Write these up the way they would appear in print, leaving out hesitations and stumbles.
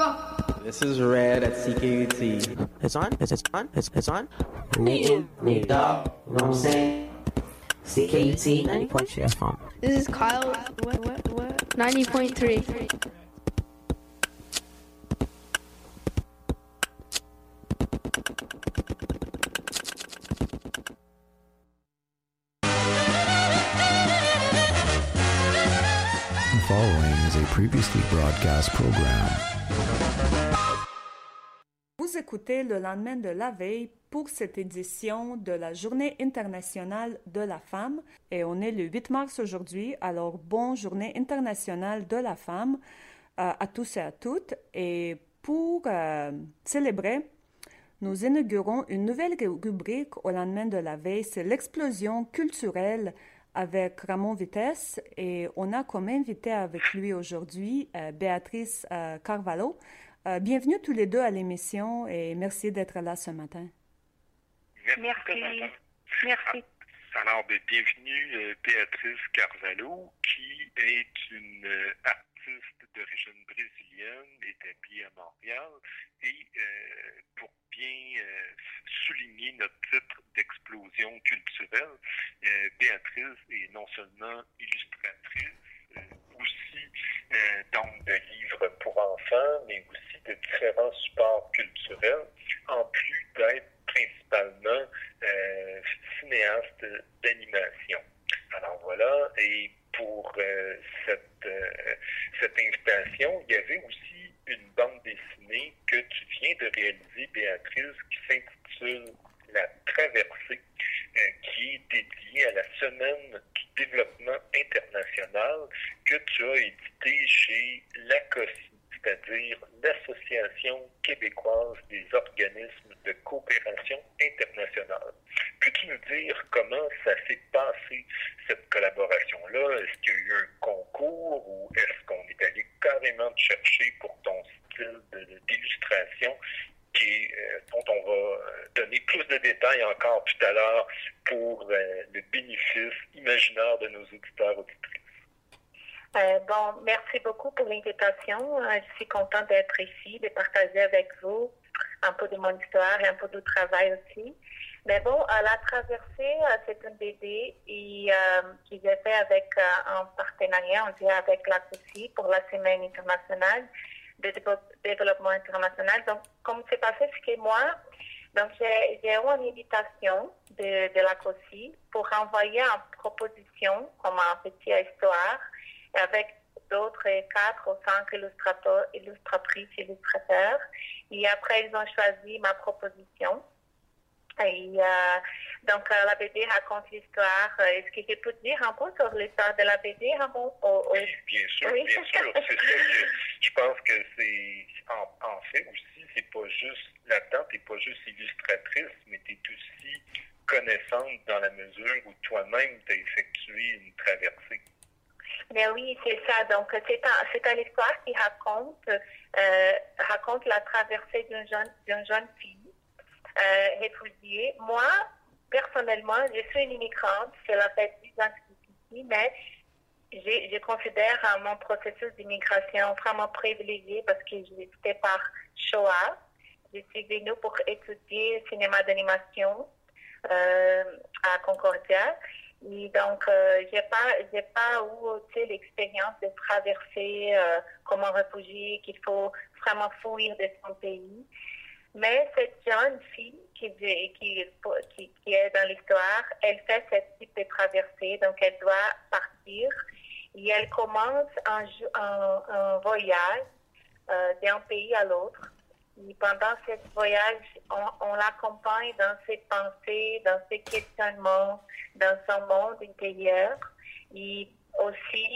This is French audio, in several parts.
This is Red at CKUT. It's on? It's on? Nate Dog, you know what I'm saying? CKUT 90.3 FM. This is Kyle. What? 90.3. The following is a previously broadcast program. Vous écoutez le lendemain de la veille pour cette édition de la Journée internationale de la femme. Et on est le 8 mars aujourd'hui, alors bonne Journée internationale de la femme à tous et à toutes. Et pour célébrer, nous inaugurons une nouvelle rubrique au lendemain de la veille, c'est l'explosion culturelle avec Ramon Vitesse. Et on a comme invité avec lui aujourd'hui Béatrice Carvalho. Bienvenue tous les deux à l'émission et merci d'être là ce matin. Merci. Alors, bienvenue Béatrice Carvalho, qui est une artiste d'origine brésilienne établie à Montréal. Et pour bien souligner notre titre d'explosion culturelle, Béatrice est non seulement illustratrice, aussi donc de livres pour enfants, mais aussi de différents supports culturels, en plus d'être principalement cinéaste d'animation. Alors voilà, et pour cette invitation, il y avait aussi une bande dessinée que tu viens de réaliser, Béatrice, qui s'intitule La Traversée, qui est dédiée à la Semaine du développement international que tu as édité chez l'ACOSI, c'est-à-dire l'Association québécoise des organismes de coopération internationale. Peux-tu nous dire comment ça s'est passé, cette collaboration-là? Est-ce qu'il y a eu un concours ou est-ce qu'on est allé carrément te chercher pour ton style d'illustration dont on va donner plus de détails encore tout à l'heure pour le bénéfice imaginaire de nos auditeurs et auditrices? Merci beaucoup pour l'invitation. Je suis contente d'être ici, de partager avec vous un peu de mon histoire et un peu du travail aussi. Mais bon, La Traversée, c'est une BD qui j'ai fait avec un partenariat, on dirait avec l'ACOSI pour la Semaine internationale de développement international. Donc, comme c'est passé, c'est que moi, donc j'ai eu une invitation de l'ACOSI pour envoyer une proposition comme un petit histoire avec d'autres 4 ou 5 illustratrices, illustrateurs. Et après, ils ont choisi ma proposition. Et donc, la BD raconte l'histoire. Est-ce que je peux dire un peu sur l'histoire de la BD, Ramon? Oui, bien sûr, oui. Bien sûr. C'est ça que je pense que c'est... En fait aussi, c'est pas juste... Là-dedans, t'es pas juste illustratrice, mais t'es aussi connaissante dans la mesure où toi-même t'as effectué une traversée. Mais oui, c'est ça. Donc, c'est une histoire qui raconte la traversée d'une jeune fille réfugiée. Moi, personnellement, je suis une immigrante. Cela fait 10 ans que je suis ici, mais je considère mon processus d'immigration vraiment privilégié parce que j'étais par choix. Je suis venue pour étudier cinéma d'animation à Concordia. Et donc, j'ai pas eu l'expérience de traverser comme un réfugié qu'il faut vraiment fuir de son pays. Mais cette jeune fille qui est dans l'histoire, elle fait ce type de traversée, donc elle doit partir et elle commence un voyage d'un pays à l'autre. Et pendant ce voyage, on l'accompagne dans ses pensées, dans ses questionnements, dans son monde intérieur. Et aussi,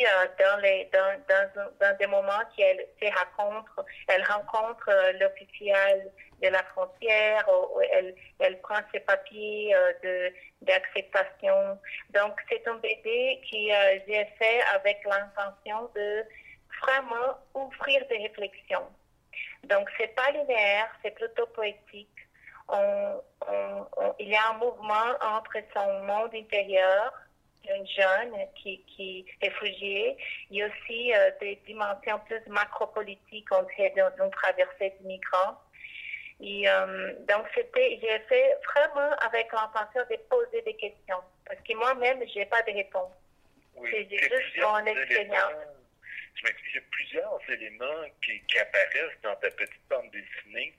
dans des moments qu'elle elle rencontre l'officiel de la frontière, ou elle prend ses papiers d'acceptation. Donc, c'est un BD qui j'ai fait avec l'intention de vraiment ouvrir des réflexions. Donc, c'est pas linéaire, c'est plutôt poétique. Il y a un mouvement entre son monde intérieur d'un jeune qui est réfugié. Il y a aussi des dimensions plus macropolitiques d'une traversée de migrants. Et, donc, j'ai fait vraiment avec l'intention de poser des questions. Parce que moi-même, je n'ai pas de réponse. Oui, c'est juste mon expérience. Il y a plusieurs éléments qui apparaissent dans ta petite bande dessinée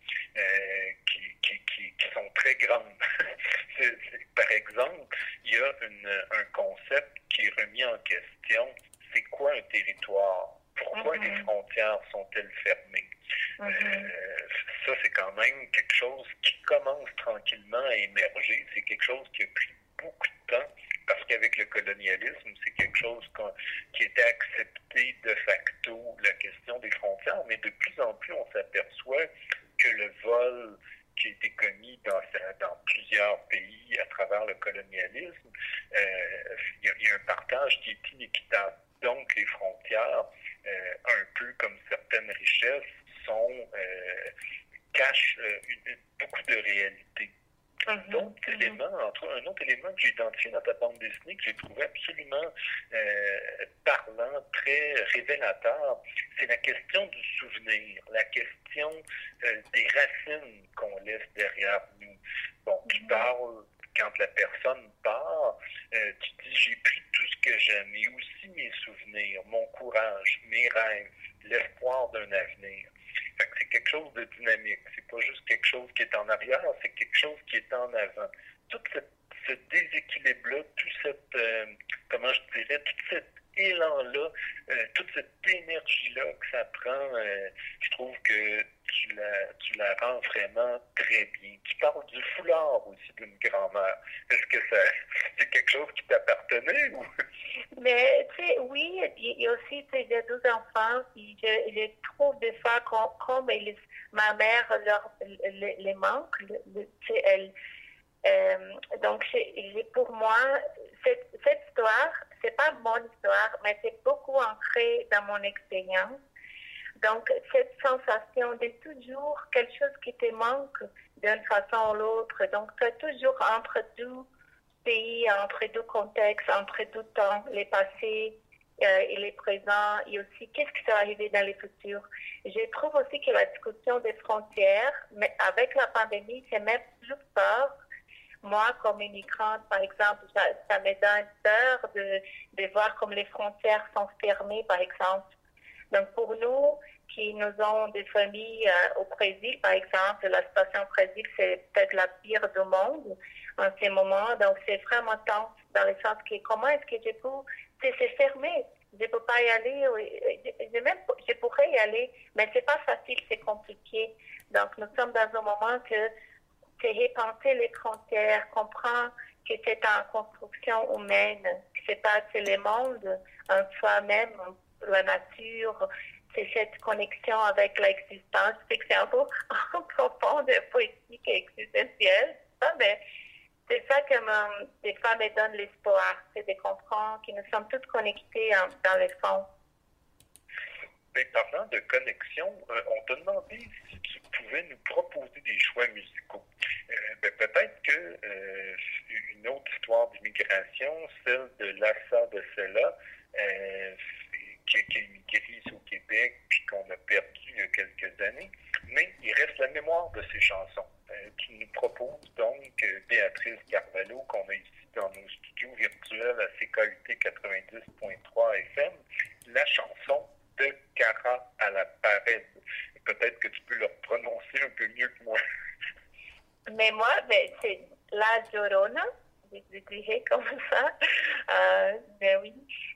qui sont très grandes. Par exemple, il y a un concept qui est remis en question. C'est quoi un territoire? Pourquoi les frontières sont-elles fermées? Ça, c'est quand même quelque chose qui commence tranquillement à émerger. C'est quelque chose qui a pris beaucoup de temps parce qu'avec le colonialisme, c'est quelque chose qui était accepté de facto, la question des frontières, mais de plus en plus, on s'aperçoit que le vol qui a été commis dans plusieurs pays à travers le colonialisme, il y a un partage qui est inéquitable. Donc, les frontières, un peu comme certaines richesses, cachent beaucoup de réalités. Un autre élément que j'ai identifié dans ta bande dessinée, que j'ai trouvé absolument parlant, très révélateur, c'est la question du souvenir, la question des racines qu'on laisse derrière nous. Bon, tu parles, quand la personne part, tu dis, j'ai pris tout ce que j'aime, et aussi mes souvenirs, mon courage, mes rêves, l'espoir d'un avenir. Fait que c'est quelque chose de dynamique. C'est pas juste quelque chose qui est en arrière, c'est quelque chose qui est en avant. Tout ce déséquilibre-là, tout cet élan-là, toute cette énergie-là que ça prend, je trouve que tu la rends vraiment très bien. Tu parles du foulard aussi d'une grand-mère. Est-ce que c'est quelque chose qui t'appartenait ou? Mais, tu sais, oui, il y a aussi, tu sais, j'ai 12 enfants, puis je trouve des fois comme ma mère les manque, tu sais, donc, pour moi, cette histoire, c'est pas mon histoire, mais c'est beaucoup ancré dans mon expérience. Donc, cette sensation de toujours quelque chose qui te manque d'une façon ou l'autre. Donc, tu es toujours entre deux pays, entre deux contextes, entre deux temps, les passés et les présents, et aussi qu'est-ce qui va arriver dans le futur. Je trouve aussi que la discussion des frontières, mais avec la pandémie, c'est même plus fort. Moi, comme immigrante, par exemple, ça me donne peur de voir comme les frontières sont fermées, par exemple. Donc, pour nous, qui nous avons des familles au Brésil, par exemple, la situation au Brésil, c'est peut-être la pire du monde en ce moment. Donc, c'est vraiment tense dans le sens que comment est-ce que je peux... C'est fermé. Je ne peux pas y aller. Je pourrais y aller, mais c'est pas facile, c'est compliqué. Donc, nous sommes dans un moment que c'est repenser les frontières, comprendre que c'est en construction humaine, que c'est pas le monde en soi-même, la nature, c'est cette connexion avec l'existence. C'est un peu profond de poétique existentielle, mais c'est ça que des fois me donne l'espoir, c'est de comprendre que nous sommes tous connectés dans le fond. Mais parlant de connexion, on t'a demandé si tu pouvais nous proposer des choix musicaux. Peut-être que une autre histoire d'immigration, celle de Lassa de Sela, qui a immigré ici au Québec, puis qu'on a perdu il y a quelques années, mais il reste la mémoire de ces chansons. Tu nous proposes donc Béatrice Carvalho, qu'on a ici dans nos studios virtuels à CKUT 90.3 FM, la chanson de Cara à la Parade. Peut-être que tu peux le prononcer un peu mieux que moi. Mais moi, c'est La Llorona, je dirais comme ça. Mais oui,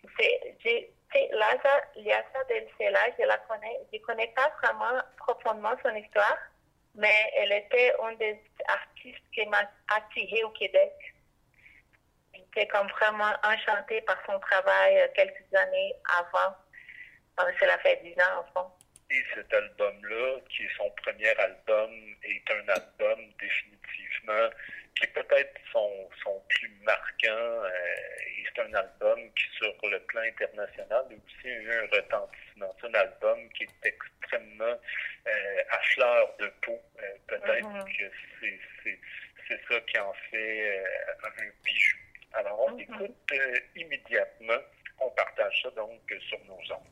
c'est Lassa del Sela, je connais pas vraiment profondément son histoire, mais elle était une des artistes qui m'a attirée au Québec. J'étais comme vraiment enchantée par son travail quelques années avant. Cela fait 10 ans, en fond. Et cet album-là, qui est son premier album, est un album définitivement qui est peut-être son plus marquant. Et c'est un album qui, sur le plan international, a aussi eu un retentissement. C'est un album qui est extrêmement à fleur de peau. Peut-être que c'est ça qui en fait un bijou. Alors, on écoute immédiatement. On partage ça donc sur nos ondes.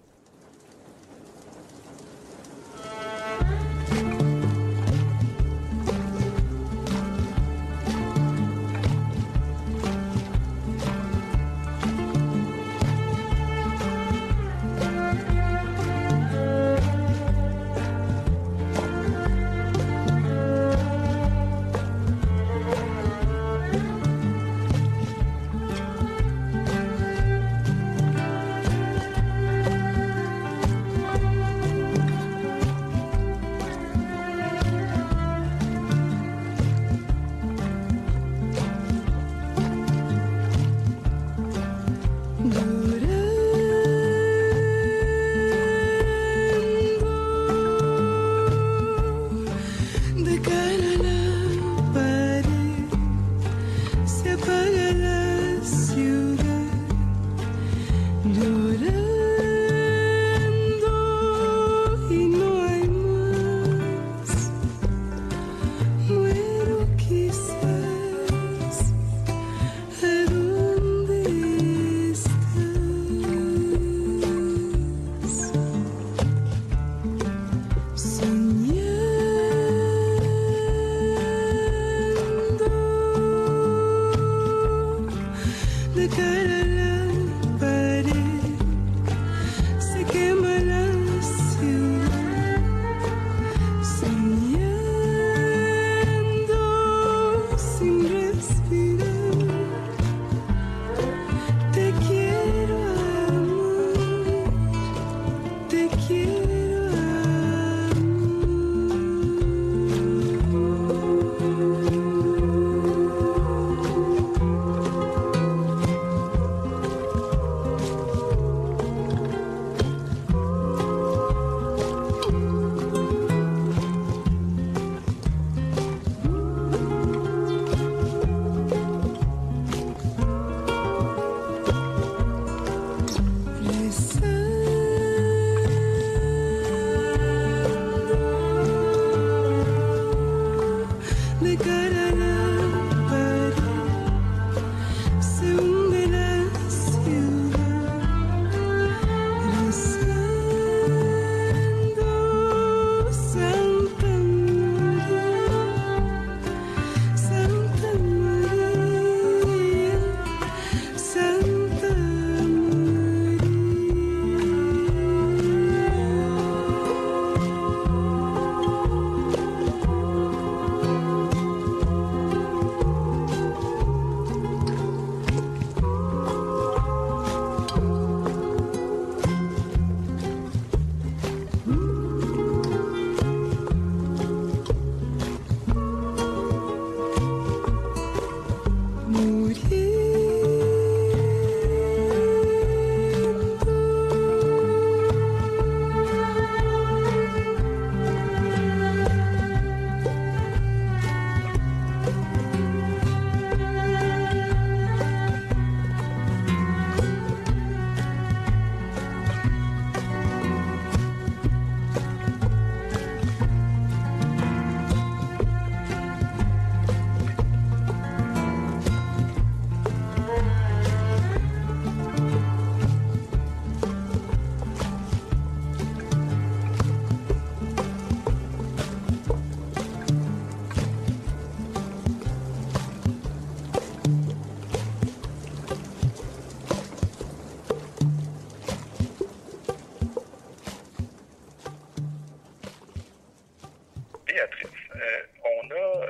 On a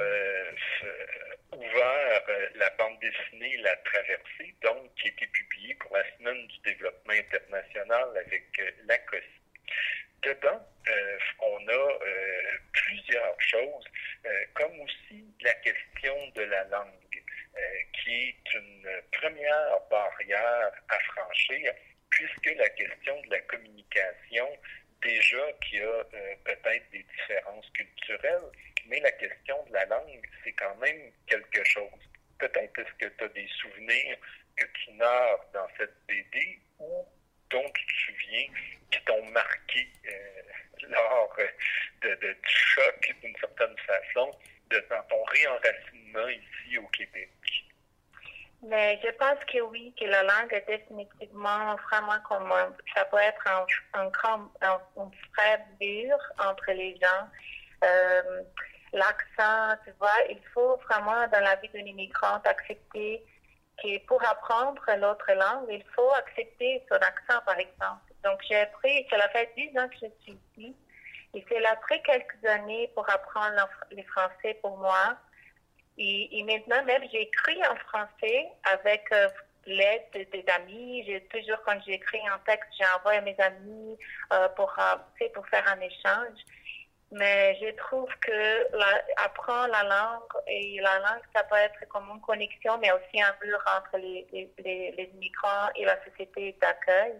ouvert la bande dessinée La Traversée, donc qui a été publiée pour la Semaine du développement international avec la COSI. Dedans, on a plusieurs choses, comme aussi la question de la langue, qui est une première barrière à franchir, puisque la question de la communication, déjà qu'il y a peut-être des différences culturelles, mais la question de la langue, c'est quand même quelque chose. Peut-être est-ce que tu as des souvenirs que tu narres dans cette BD ou dont tu te souviens qui t'ont marqué lors du choc, d'une certaine façon, dans ton réenracinement ici au Québec? Mais Mais je pense que oui, que la langue est définitivement vraiment comme ça peut être un frère dur entre les gens. L'accent, tu vois, il faut vraiment dans la vie d'une immigrante accepter que pour apprendre l'autre langue, il faut accepter son accent, par exemple. Donc j'ai appris, cela fait 10 ans que je suis ici, et cela a pris quelques années pour apprendre le français pour moi. Et maintenant, même, j'écris en français avec l'aide des amis. Toujours, quand j'écris un texte, j'envoie à mes amis pour faire un échange. Mais je trouve que apprendre la langue, et la langue, ça peut être comme une connexion, mais aussi un mur entre les migrants et la société d'accueil.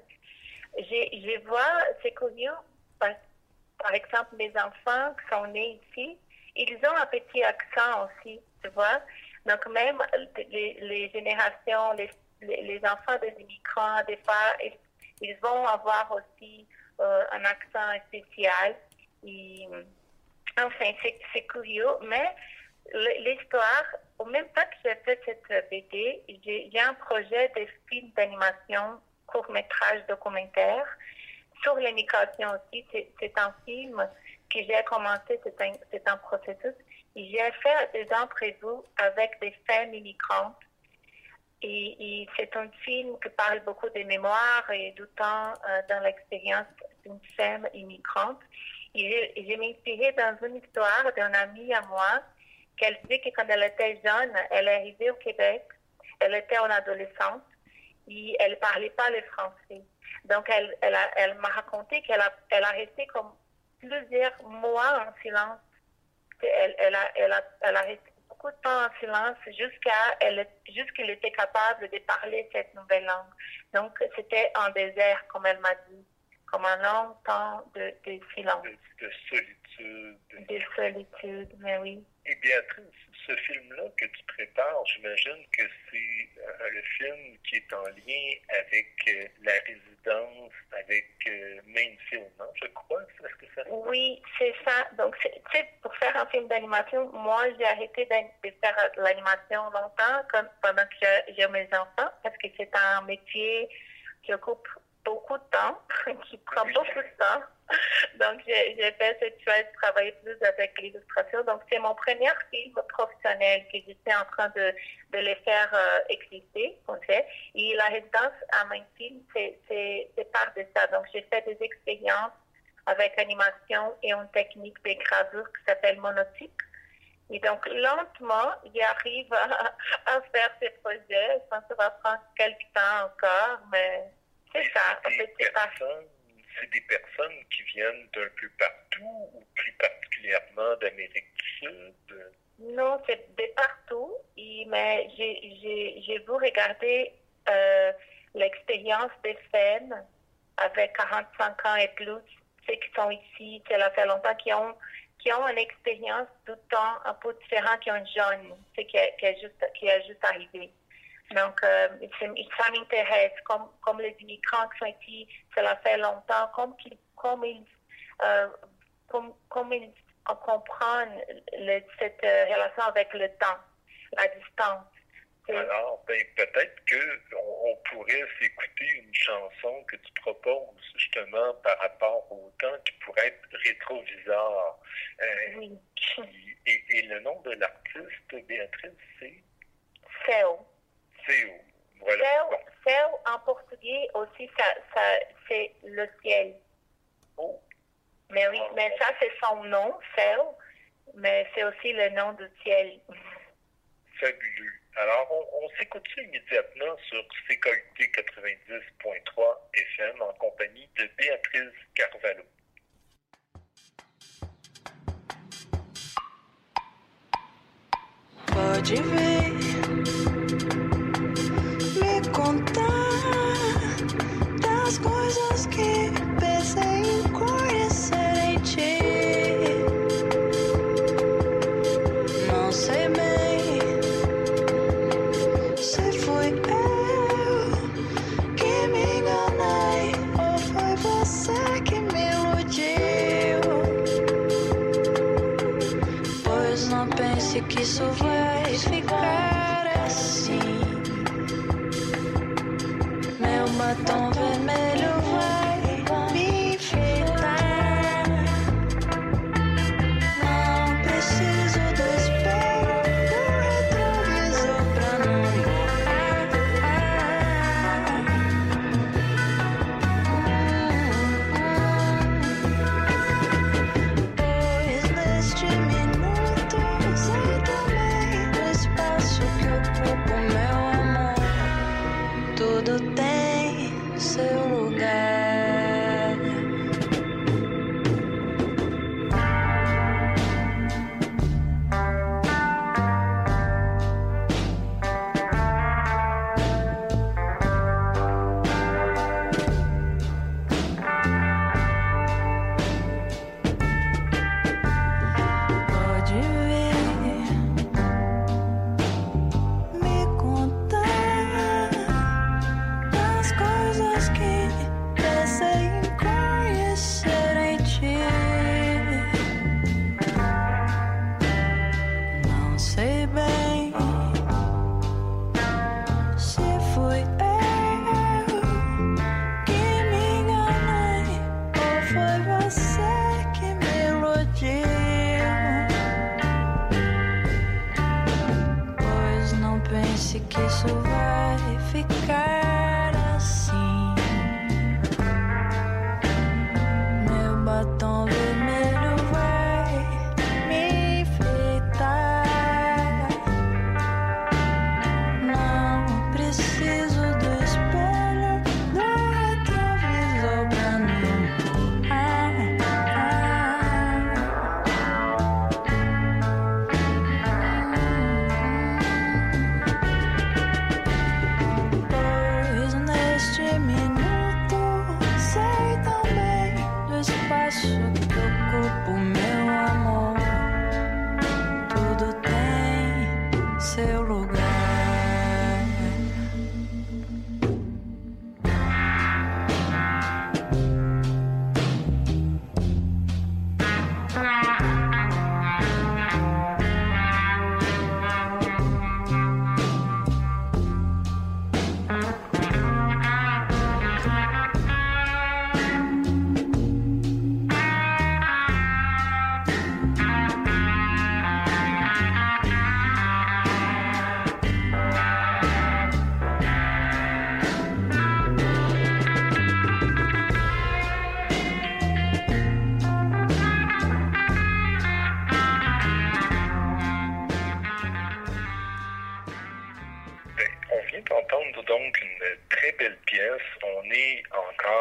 Je vois, c'est curieux, par exemple, mes enfants qui sont nés ici, ils ont un petit accent aussi, tu vois. Donc même les générations, les enfants des immigrants, des fois, ils vont avoir aussi un accent spécial. Et, enfin, c'est curieux, mais l'histoire, au même temps que j'ai fait cette BD, j'ai un projet de film d'animation, court-métrage documentaire, sur l'immigration aussi. C'est un film que j'ai commencé, c'est un processus. J'ai fait des entrevues avec des femmes immigrantes. Et c'est un film qui parle beaucoup de mémoire et du temps dans l'expérience d'une femme immigrante. Et j'ai m'inspiré dans une histoire d'une amie à moi, qu'elle dit que quand elle était jeune, elle est arrivée au Québec, elle était en adolescente, et elle ne parlait pas le français. Donc, elle m'a raconté qu'elle a resté comme plusieurs mois en silence. Elle a resté beaucoup de temps en silence jusqu'elle était capable de parler cette nouvelle langue. Donc, c'était un désert, comme elle m'a dit, comme un long temps de silence. De solitude. De solitude, mais oui. Et Béatrice, ce film-là que tu prépares, j'imagine que c'est le film qui est en lien avec la résidence, avec Mainfield, non? Je crois. Est-ce que ça se passe? Oui, c'est ça. Donc, pour faire un film d'animation, moi, j'ai arrêté de faire l'animation longtemps pendant que j'ai mes enfants, parce que c'est un métier qui occupe beaucoup de temps, qui prend beaucoup de temps. Donc, j'ai fait cette choix de travailler plus avec l'illustration. Donc, c'est mon premier film professionnel que j'étais en train de les faire exister, en fait. Et la résidence à Mainfield, c'est part de ça. Donc, j'ai fait des expériences avec animation et une technique de gravure qui s'appelle monotype. Et donc, lentement, j'arrive à faire ces projets. Je pense que ça va prendre quelques temps encore, mais c'est ça. En fait, c'est des personnes qui viennent d'un peu partout, ou plus particulièrement d'Amérique du Sud? Non, c'est de partout. Mais j'ai vu regarder l'expérience des femmes avec 45 ans et plus, ceux qui sont ici, ça fait longtemps, qui ont une expérience du temps un peu différente qu'un jeune, qui est juste arrivé. Donc, ça m'intéresse, comme les immigrants qui sont ici, cela fait longtemps, comme ils comprennent cette relation avec le temps, la distance. Alors, peut-être qu'on pourrait s'écouter une chanson que tu proposes justement par rapport au temps qui pourrait être rétroviseur. Oui. Et le nom de l'artiste, Béatrice, c'est? Céu. Céu. Voilà. Céu, en portugais aussi, c'est le ciel. Oh. Mais oui, mais ça, c'est son nom, Céu, mais c'est aussi le nom du ciel. Fabuleux. Alors, on s'écoute ça immédiatement sur CKUT 90.3 FM en compagnie de Béatrice Carvalho. Pode ver, me contar das coisas que pensei em conhecer em ti. Não sei bem se fui eu que me enganei ou foi você que me iludiu. Pois não pense que isso vai ficar.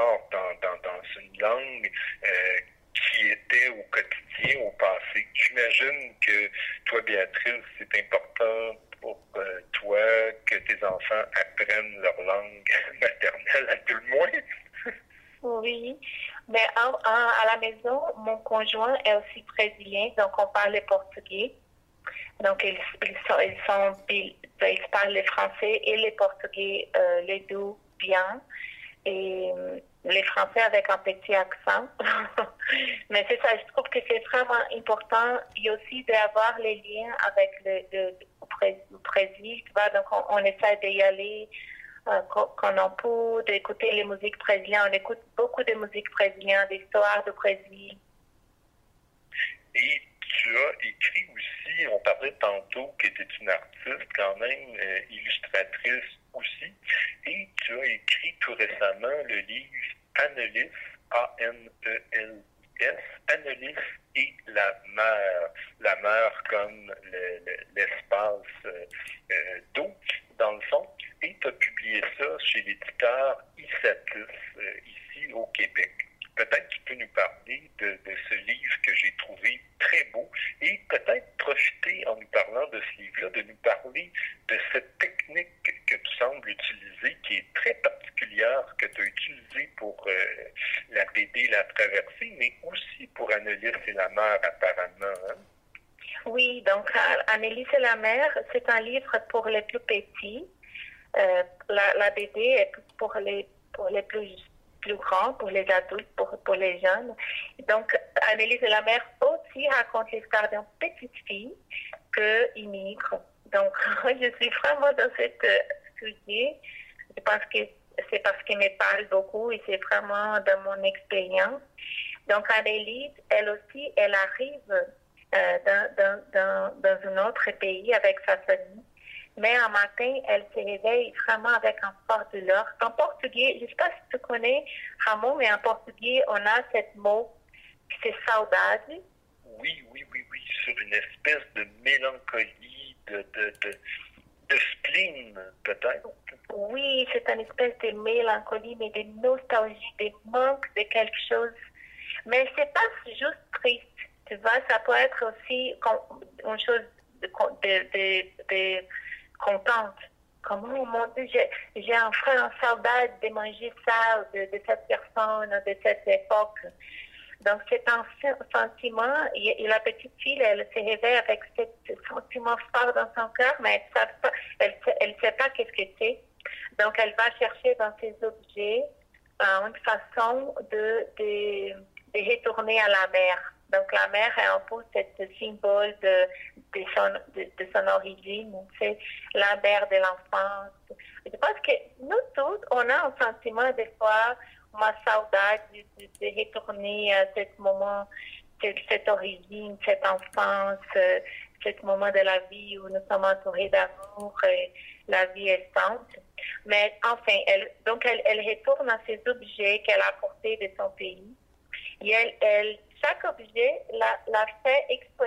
fort dans une langue qui était au quotidien, au passé. J'imagine que toi, Béatrice, c'est important pour toi que tes enfants apprennent leur langue maternelle à tout le moins. Oui, mais à la maison, mon conjoint est aussi brésilien, donc on parle le portugais. Donc ils parlent le français et le portugais, les deux bien. Et les français avec un petit accent. Mais c'est ça, je trouve que c'est vraiment important. Il y a aussi d'avoir les liens avec le Brésil. Tu vois, donc on essaie d'y aller quand on peut, d'écouter les musiques brésiliennes. On écoute beaucoup de musique brésilienne, d'histoires de Brésil. Et tu as écrit aussi, on parlait tantôt que tu es une artiste quand même, illustratrice aussi, et tu as écrit tout récemment le livre Annelys, A-N-E-L-I-S, Annelys et la mer comme l'espace d'eau, dans le fond, et tu as publié ça chez l'éditeur Isatis, ici au Québec. Peut-être que tu peux nous parler de ce livre que j'ai trouvé très beau et peut-être profiter en nous parlant de ce livre-là, de nous parler de cette technique que tu sembles utiliser, qui est très particulière, que tu as utilisée pour la BD La Traversée, mais aussi pour Annelys et la mer apparemment. Hein? Oui, donc Annelys et la mer, c'est un livre pour les plus petits. La BD est pour les plus grands, pour les adultes, pour les jeunes. Donc, Annelys et la mer aussi raconte l'histoire d'une petite fille qui immigre. Donc, je suis vraiment dans ce sujet. Je pense que c'est parce qu'il me parle beaucoup et c'est vraiment dans mon expérience. Donc, Annelys, elle aussi, elle arrive dans un autre pays avec sa famille. Mais un matin, elle se réveille vraiment avec un fort douleur. En portugais, je ne sais pas si tu connais, Ramon, mais en portugais, on a ce mot, c'est saudade. Oui, sur une espèce de mélancolie, de spleen, peut-être. Oui, c'est une espèce de mélancolie, mais de nostalgie, de manque de quelque chose. Mais c'est pas juste triste, tu vois, ça peut être aussi une chose de contente. Comment, oh mon Dieu, j'ai un frère en saudade de manger ça, de cette personne, de cette époque. Donc, c'est un sentiment, et la petite fille, elle se réveille avec ce sentiment fort dans son cœur, mais elle ne sait pas qu'est-ce que c'est. Donc, elle va chercher dans ses objets une façon de retourner à la mer. Donc, la mer est un peu ce symbole de son origine, c'est la mer de l'enfance. Je pense que nous tous, on a un sentiment des fois, une saudade de retourner à ce moment, cette origine, cette enfance, ce moment de la vie où nous sommes entourés d'amour et la vie est simple. Mais enfin, elle retourne à ces objets qu'elle a apportés de son pays. Et chaque objet la fait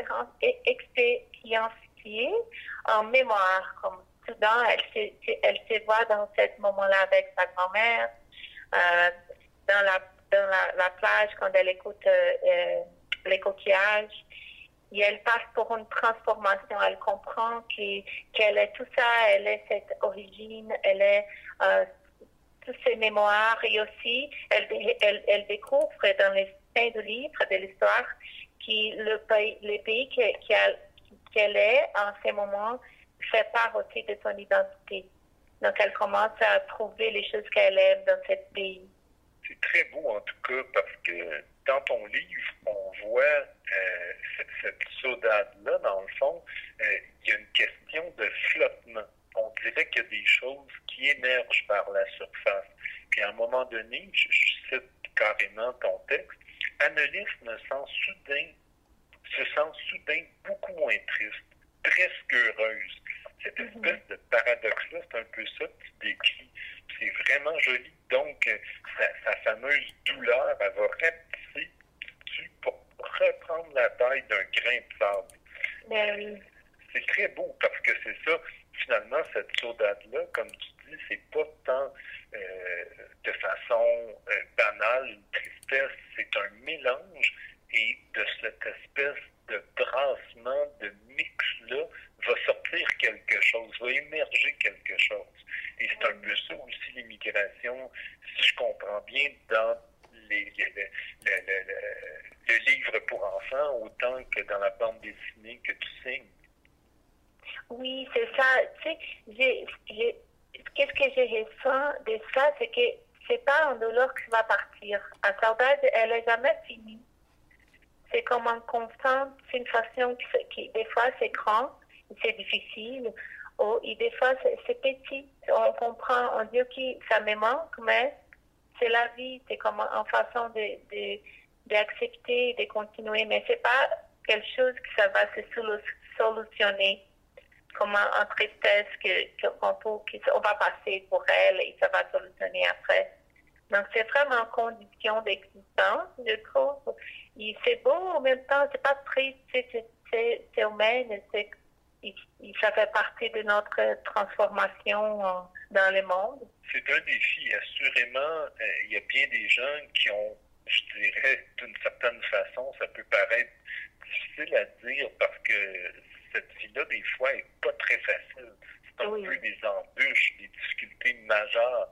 expériencer en mémoire. Comme soudain, elle se voit dans ce moment-là avec sa grand-mère, dans la plage quand elle écoute les coquillages. Et elle passe pour une transformation. Elle comprend qu'elle est tout ça, elle est cette origine, elle est toutes ses mémoires. Et aussi, elle découvre dans les fins du livre, de l'histoire, le pays qu'elle est en ce moment fait part aussi de son identité. Donc, elle commence à trouver les choses qu'elle aime dans ce pays. C'est très beau, en tout cas, parce que dans ton livre, on voit cette saudade-là, dans le fond, il y a une question de flottement. On dirait qu'il y a des choses qui émergent par la surface. Puis à un moment donné, je cite carrément ton texte, Annelys se sent soudain beaucoup moins triste, presque heureuse. Cette espèce de paradoxe-là, c'est un peu ça que tu décris. C'est vraiment joli. Donc, sa fameuse douleur, elle va rapetisser pour reprendre la taille d'un grain de sable. C'est très beau parce que c'est ça, finalement, cette saudade-là, comme tu dis, c'est pas tant de façon banale, une tristesse, c'est un mélange, et de cette espèce de brassement, de mix-là, va sortir quelque chose, va émerger quelque chose. Et c'est un peu ça aussi l'immigration, si je comprends bien, dans le livre pour enfants, autant que dans la bande dessinée que tu signes. Oui, c'est ça. Tu sais, qu'est-ce que je ressens de ça, c'est que c'est pas un douleur qui va partir. La saudade, elle est jamais finie. C'est comme un constant, c'est une façon qui des fois c'est grand, c'est difficile, et des fois c'est petit. On comprend, on dit ok, ça me manque, mais c'est la vie, c'est comme une façon d'accepter, de continuer, mais c'est pas quelque chose que ça va se solutionner comme en tristesse qu'on va passer pour elle et ça va solutionner après. Donc c'est vraiment une condition d'existence, je trouve. Et c'est beau en même temps, c'est pas triste, c'est humain, ça fait partie de notre transformation dans le monde. C'est un défi, assurément. Il y a bien des gens qui ont, je dirais, d'une certaine façon, ça peut paraître difficile à dire parce que cette vie-là, des fois, n'est pas très facile. C'est un peu des embûches, des difficultés majeures.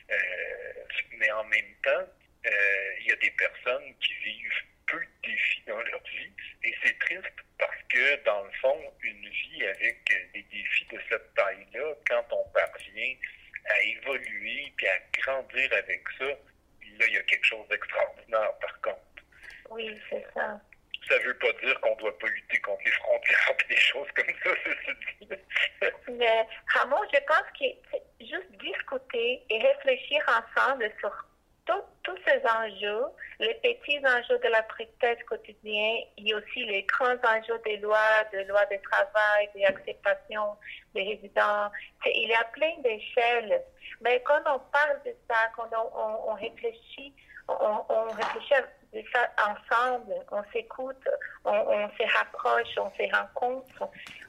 Mais en même temps, il y a des personnes qui vivent peu de défis dans leur vie. Et c'est triste parce que, dans le fond, une vie avec des défis de cette taille-là, quand on parvient à évoluer puis à grandir avec ça, là, il y a quelque chose d'extraordinaire, par contre. Oui, c'est ça. Ça ne veut pas dire qu'on ne doit pas lutter contre les frontières et des choses comme ça, ceci dit. Mais, Ramon, je pense que juste discuter et réfléchir ensemble sur tous ces enjeux, les petits enjeux de la tristesse quotidienne et aussi les grands enjeux des lois de travail, d'acceptation des résidents. Il y a plein d'échelles. Mais quand on parle de ça, quand on réfléchit, on réfléchit de ça ensemble, on s'écoute, on se rapproche, on se rencontre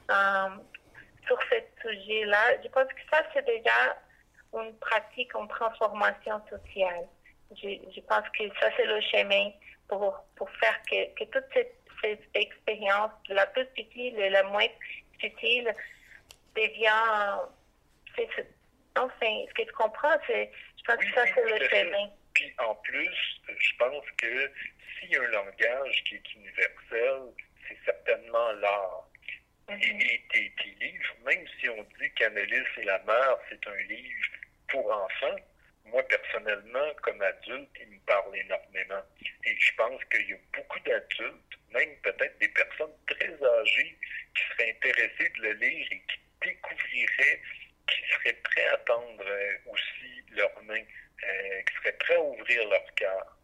sur ce sujet-là. Je pense que ça, c'est déjà une pratique, une transformation sociale. Je pense que ça, c'est le chemin pour faire que toutes ces expériences, la plus utile et la moins utile, devient... Enfin, ce que tu comprends, je pense que ça, c'est le chemin. Puis en plus, je pense que s'il y a un langage qui est universel, c'est certainement l'art. Et tes livres, même si on dit qu'Annelise et la mère, c'est un livre pour enfants, moi, personnellement, comme adulte, il me parle énormément. Et je pense qu'il y a beaucoup d'adultes, même peut-être des personnes très âgées, qui seraient intéressées de le lire et qui découvriraient, qui seraient prêts à tendre aussi leurs mains, qui seraient prêts à ouvrir leur cœur.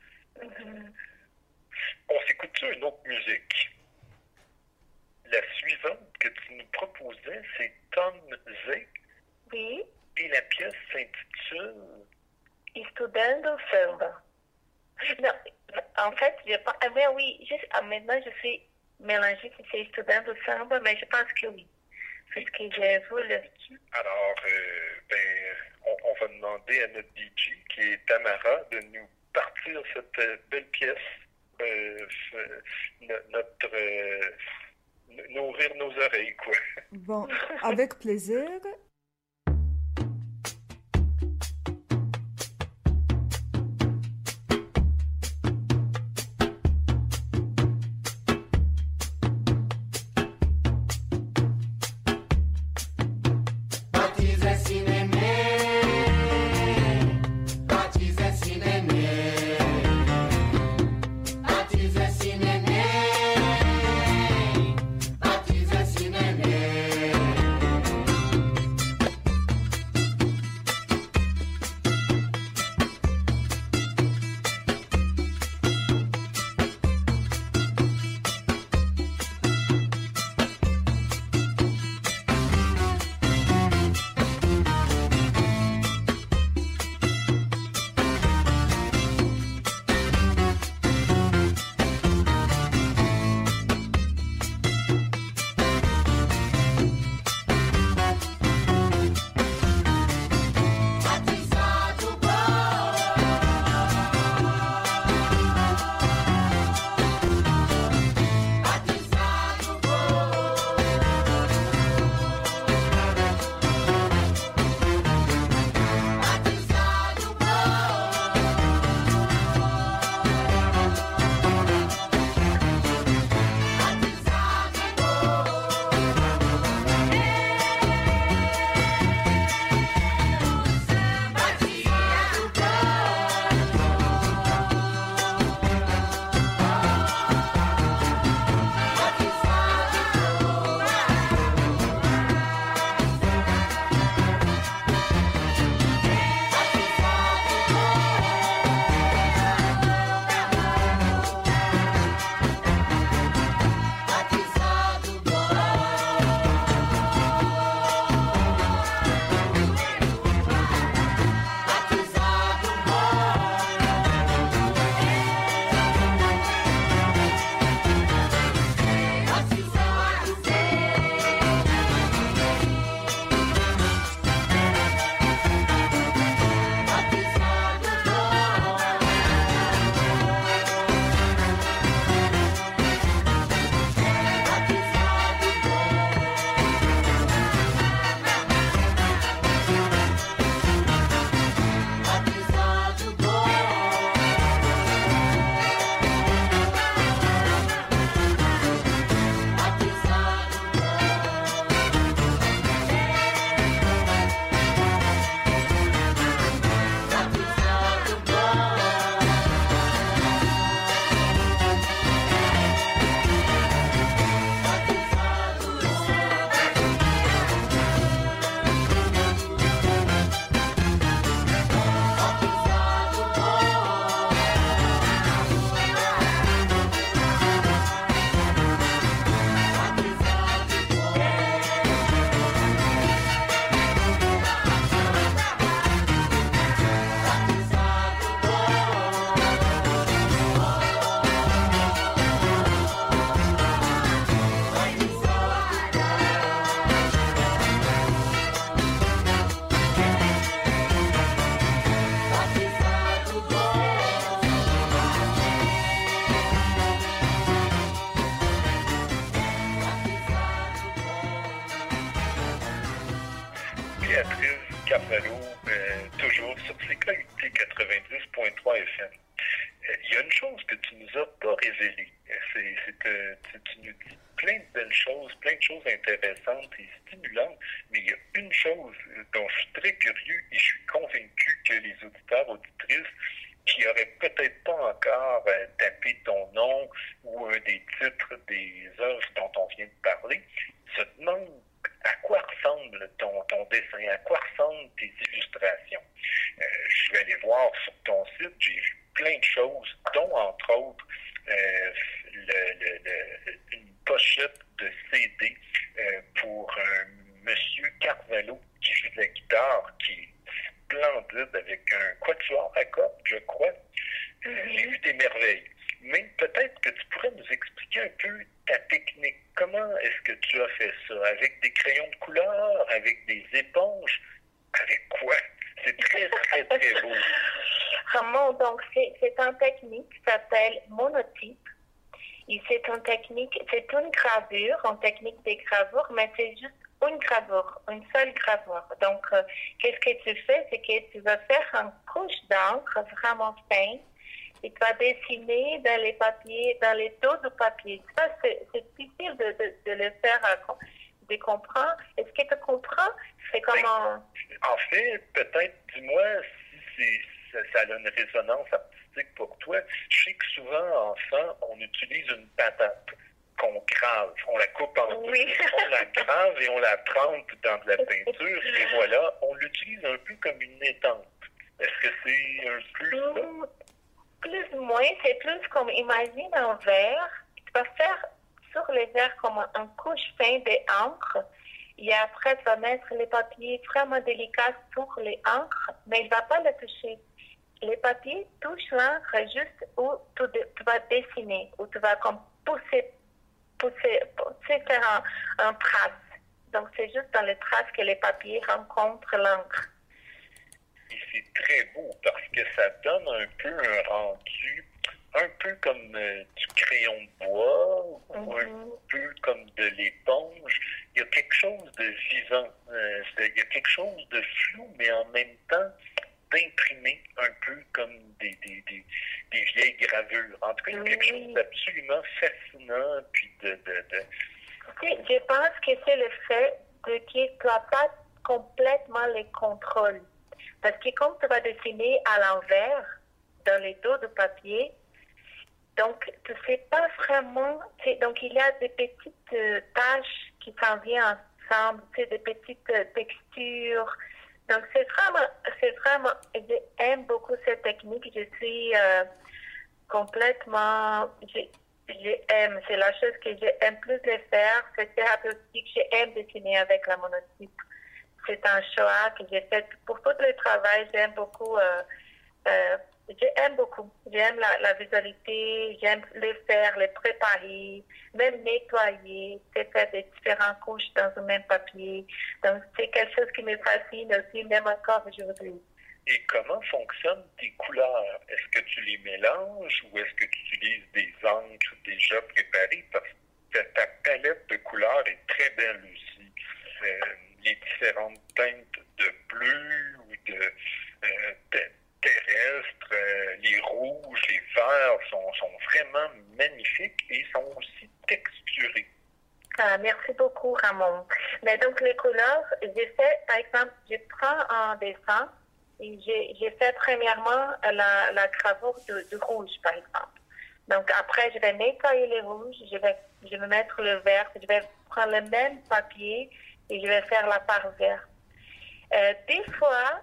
On s'écoute sur une autre musique. La suivante que tu nous proposais, c'est Tom Zé. Oui. Et la pièce s'intitule Estudando Samba. Non, en fait, mais oui, maintenant je suis mélangée si c'est Estudando Samba, mais je pense que oui. C'est ce que j'ai voulu. Alors, on va demander à notre DJ, qui est Tamara, de nous partir cette belle pièce, nourrir nos oreilles, quoi. Bon, avec plaisir. Béatrice Carvalho, toujours sur CKUT 90.3 FM. Il y a une chose que tu nous as pas révélée. Tu nous dis plein de belles choses, plein de choses intéressantes et stimulantes, mais il y a une chose dont je suis très curieux et je suis convaincu que les auditeurs, auditrices, qui n'auraient peut-être pas encore tapé ton nom ou un des titres des œuvres dont on vient de parler, se demandent à quoi ressemble ton dessin, à quoi ressemblent tes illustrations. Je vais aller voir sur ton site, j'ai vu plein de choses, dont entre autres une pochette de CD pour un monsieur Carvalho qui joue de la guitare, qui est splendide, avec un quatuor à cordes, je crois. J'ai vu des merveilles. Mais peut-être que tu pourrais nous expliquer un peu ta technique. Comment est-ce que tu as fait ça? Avec des crayons de couleur? Avec des éponges? Avec quoi? C'est très, très, très beau. Ramon, donc c'est une technique qui s'appelle monotype. Et c'est une technique, c'est une gravure, une technique de gravure, mais c'est juste une gravure, une seule gravure. Donc, qu'est-ce que tu fais? C'est que tu vas faire une couche d'encre vraiment fine et tu vas dessiner dans les papiers, dans les dos du papier. Ça, c'est difficile de le faire, de comprendre. Est-ce que tu comprends? C'est comment... En fait, peut-être, dis-moi si ça a une résonance artistique pour toi. Je sais que souvent, enfant, on utilise une patate qu'on grave. On la coupe en deux, on la grave et on la trempe dans de la peinture. Et voilà, on l'utilise un peu comme une étampe. Est-ce que c'est un peu ça? Plus ou moins, c'est plus comme, imagine un verre. Tu vas faire sur le verre comme un couche fin d'encre. Et après, tu vas mettre les papiers vraiment délicats sur les encres, mais il ne va pas le toucher. Les papiers touchent l'encre juste où tu vas dessiner, où tu vas comme pousser faire un trace. Donc, c'est juste dans les traces que les papiers rencontrent l'encre. Et c'est très beau parce que ça donne un peu un rendu, un peu comme du crayon de bois, ou un peu comme de l'éponge. Il y a quelque chose de vivant, il y a quelque chose de flou, mais en même temps d'imprimé, un peu comme des vieilles gravures. En tout cas, il y a quelque chose d'absolument fascinant, puis Je pense que c'est le fait que tu n'as pas complètement le contrôle. Parce que comme tu vas dessiner à l'envers, dans les dos de papier, donc tu ne sais pas vraiment, donc il y a des petites taches qui s'en viennent ensemble, des petites textures. Donc c'est vraiment, j'aime beaucoup cette technique, je suis complètement, j'aime, c'est la chose que j'aime plus de faire, c'est thérapeutique, j'aime dessiner avec la monotype. C'est un choix que j'ai fait pour tout le travail. J'aime beaucoup. J'aime la visualité. J'aime les faire, les préparer, même nettoyer, faire des différentes couches dans le même papier. Donc, c'est quelque chose qui me fascine aussi, même encore aujourd'hui. Et comment fonctionnent tes couleurs? Est-ce que tu les mélanges ou est-ce que tu utilises des encres déjà préparées? Parce que ta palette de couleurs est très belle aussi. Les différentes teintes de bleu ou de terrestre, les rouges, les verts sont vraiment magnifiques et sont aussi texturés. Ah, merci beaucoup, Ramon. Mais donc, les couleurs, j'ai fait, par exemple, je prends un dessin et j'ai fait premièrement la gravure de rouge, par exemple. Donc, après, je vais nettoyer les rouges, je vais mettre le vert, je vais prendre le même papier et je vais faire la part verte. Des fois,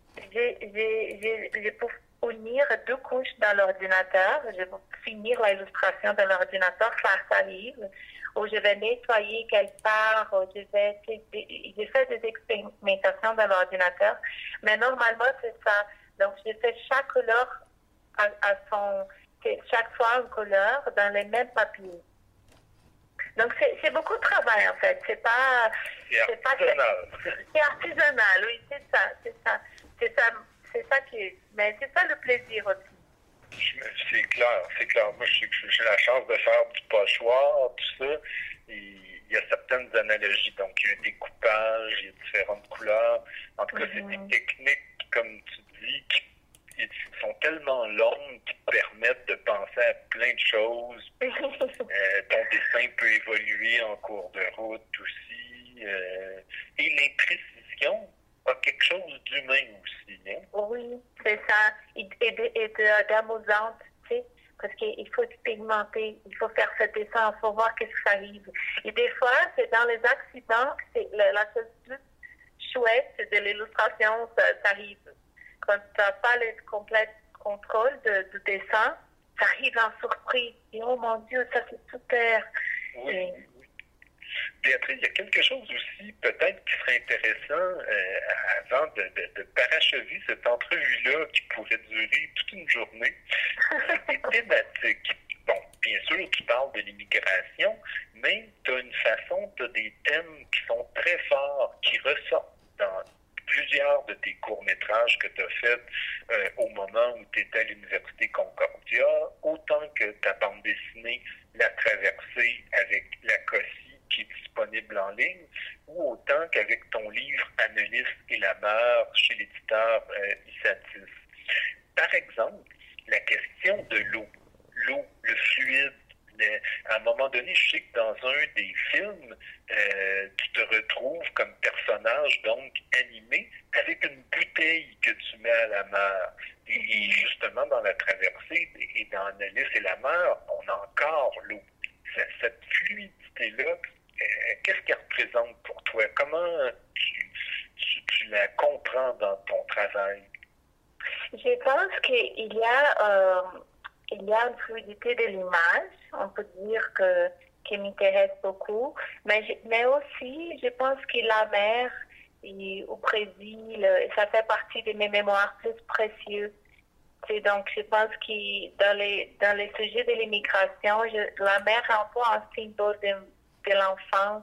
je peux unir deux couches dans l'ordinateur. Je vais finir l'illustration dans l'ordinateur, ça arrive, où je vais nettoyer quelque part, je fais des expérimentations dans l'ordinateur. Mais normalement, c'est ça. Donc, je fais chaque couleur chaque fois une couleur dans les mêmes papiers. Donc, c'est beaucoup de travail, en fait. C'est artisanal. C'est artisanal, oui, c'est ça. C'est ça qui... Mais c'est ça le plaisir aussi. C'est clair. Moi, je sais que j'ai la chance de faire du pochoir, tout ça. Et il y a certaines analogies. Donc, il y a un découpage, il y a différentes couleurs. En tout cas, c'est des techniques, comme tu dis, qui sont tellement longues qui te permettent de penser à plein de choses. Ton dessin peut évoluer en cours de route aussi. Et l'imprécision a quelque chose d'humain aussi. Hein? Oui, c'est ça. Et d'amusante, tu sais, parce qu'il faut expérimenter, il faut faire ce dessin, il faut voir qu'est-ce que ça arrive. Et des fois, c'est dans les accidents que c'est la chose plus chouette de l'illustration, ça arrive. Quand tu n'as pas le complet contrôle du dessin, ça arrive en surprise. Et oh mon Dieu, ça c'est super. Oui. Béatrice, il y a quelque chose aussi, peut-être, qui serait intéressant avant de parachever cette entrevue-là qui pourrait durer toute une journée. C'est des thématiques. Bon, bien sûr, tu parles de l'immigration, mais tu as une façon, tu as des thèmes qui sont très forts, qui ressortent dans plusieurs de tes courts-métrages que tu as faits au moment où tu étais à l'Université Concordia, autant que ta bande dessinée La Traversée avec la Cossie qui est disponible en ligne, ou autant qu'avec ton livre Annelise et la mer chez l'éditeur Issatis. Par exemple, la question de l'eau, le fluide. À un moment donné, je sais que dans un des films, tu te retrouves comme personnage, donc animé, avec une bouteille que tu mets à la mer. Et justement, dans La Traversée et dans Annelise et la mer, on a encore l'eau. Cette fluidité-là, qu'est-ce qu'elle représente pour toi? Comment tu la comprends dans ton travail? Je pense qu'il y a une fluidité de l'image, on peut dire qui m'intéresse beaucoup, mais aussi, je pense que la mer au Brésil, ça fait partie de mes mémoires plus précieuses. Donc, je pense que dans les sujets de l'immigration, la mer est un peu un symbole de l'enfance.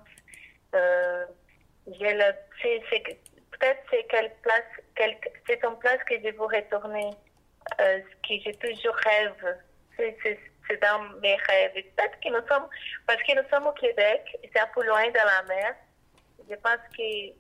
Peut-être c'est une place que je veux retourner, que j'ai toujours rêve. C'est dans mes rêves. Et peut-être parce que nous sommes au Québec, et c'est un peu loin de la mer, je pense que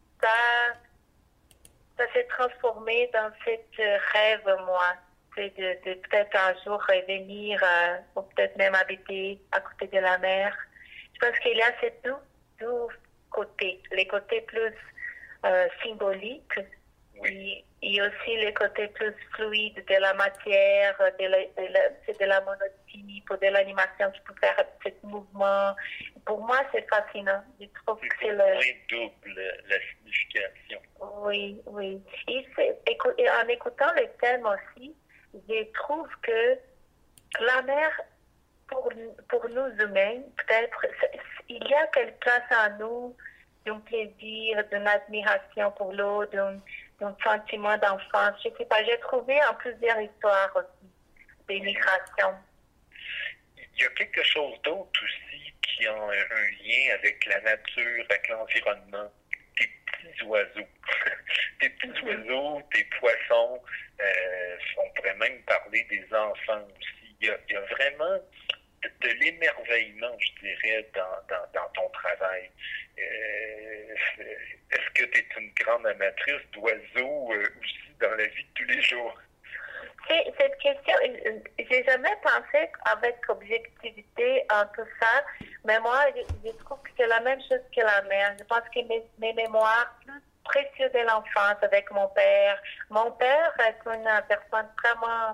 ça s'est transformé dans cette rêve, moi, de peut-être un jour revenir ou peut-être même habiter à côté de la mer. Je pense qu'il y a ces deux côtés, les côtés plus symboliques et aussi les côtés plus fluides de la matière, de la monotonie, pour de l'animation, tu peux faire ce mouvement. Pour moi, c'est fascinant. Je trouve que c'est moins double la signification. Oui. Et en écoutant le thème aussi, je trouve que la mer, pour nous humains, peut-être, il y a quelque place en nous d'un plaisir, d'une admiration pour l'eau, d'un sentiment d'enfance. Je ne sais pas, j'ai trouvé en plusieurs histoires aussi d'immigration. Il y a quelque chose d'autre aussi qui a un lien avec la nature, avec l'environnement. Tes petits oiseaux. Tes petits oiseaux, tes poissons. On pourrait même parler des enfants aussi. Il y a vraiment de l'émerveillement, je dirais, dans ton travail. Est-ce que tu es une grande amatrice d'oiseaux aussi dans la vie de tous les jours? Cette question, j'ai jamais pensé avec objectivité en tout ça, mais moi, je trouve que c'est la même chose que la mer. Je pense que mes mémoires plus précieuses de l'enfance avec mon père. Mon père est une personne vraiment...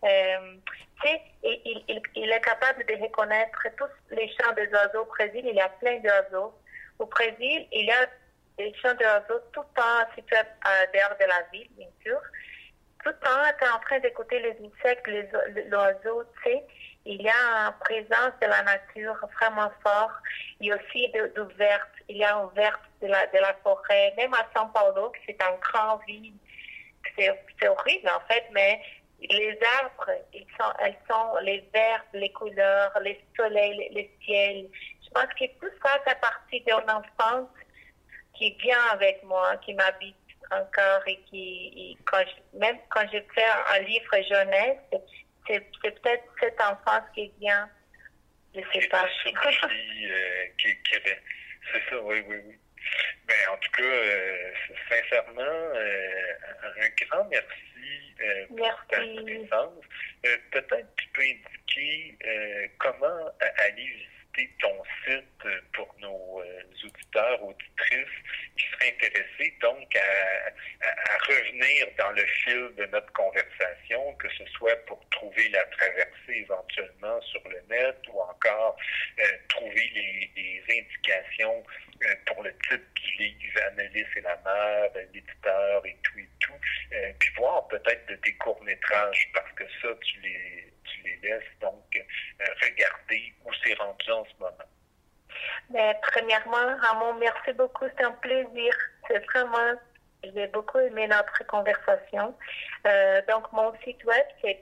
il est capable de reconnaître tous les chants des oiseaux. Au Brésil, il y a plein d'oiseaux. Au Brésil, il y a des chants d'oiseaux tout le temps situés dehors de la ville, bien sûr. Tout le temps, tu es en train d'écouter les insectes, l'oiseau, tu sais. Il y a une présence de la nature vraiment forte. Il y a aussi de vert. Il y a un vert de la forêt. Même à São Paulo, c'est un grand ville. C'est horrible, en fait, mais les arbres, elles sont les verts, les couleurs, les soleils, les ciels. Je pense que tout ça, c'est partie d'une enfance qui vient avec moi, qui m'habite encore et même quand je fais un livre jeunesse, c'est peut-être cette enfance qui vient Je qui sais pas. était surpris, qui avait... C'est ça, oui. Ben, en tout cas, sincèrement, un grand merci pour ta Merci. connaissance. Peut-être tu peux indiquer comment aller visiter ton site pour nos auditeurs, auditrices qui seraient intéressés donc à revenir dans le fil de notre conversation, que ce soit pour trouver la traversée éventuellement sur le net ou encore trouver les indications pour le titre du livre, Annelise et la mère, l'éditeur et tout, puis voir peut-être de tes courts-métrages, parce que ça, tu les laisses donc regarder où c'est rendu en ce moment. Mais premièrement, Ramon, merci beaucoup, c'est un plaisir. C'est vraiment, j'ai beaucoup aimé notre conversation. Donc, mon site web, c'est